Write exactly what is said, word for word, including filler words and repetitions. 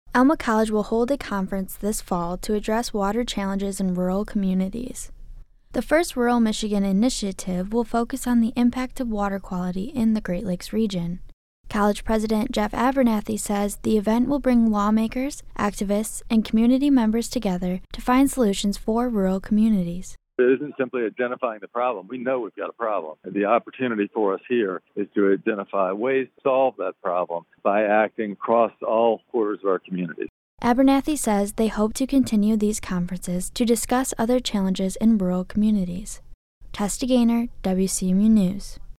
Alma College will hold a conference this fall to address water challenges in rural communities. The first Rural Michigan initiative will focus on the impact of water quality in the Great Lakes region. College President Jeff Abernathy says the event will bring lawmakers, activists, and community members together to find solutions for rural communities. It isn't simply identifying the problem. We know we've got a problem. And the opportunity for us here is to identify ways to solve that problem by acting across all quarters of our community. Abernathy says they hope to continue these conferences to discuss other challenges in rural communities. Testa Gaynor, W C M U News.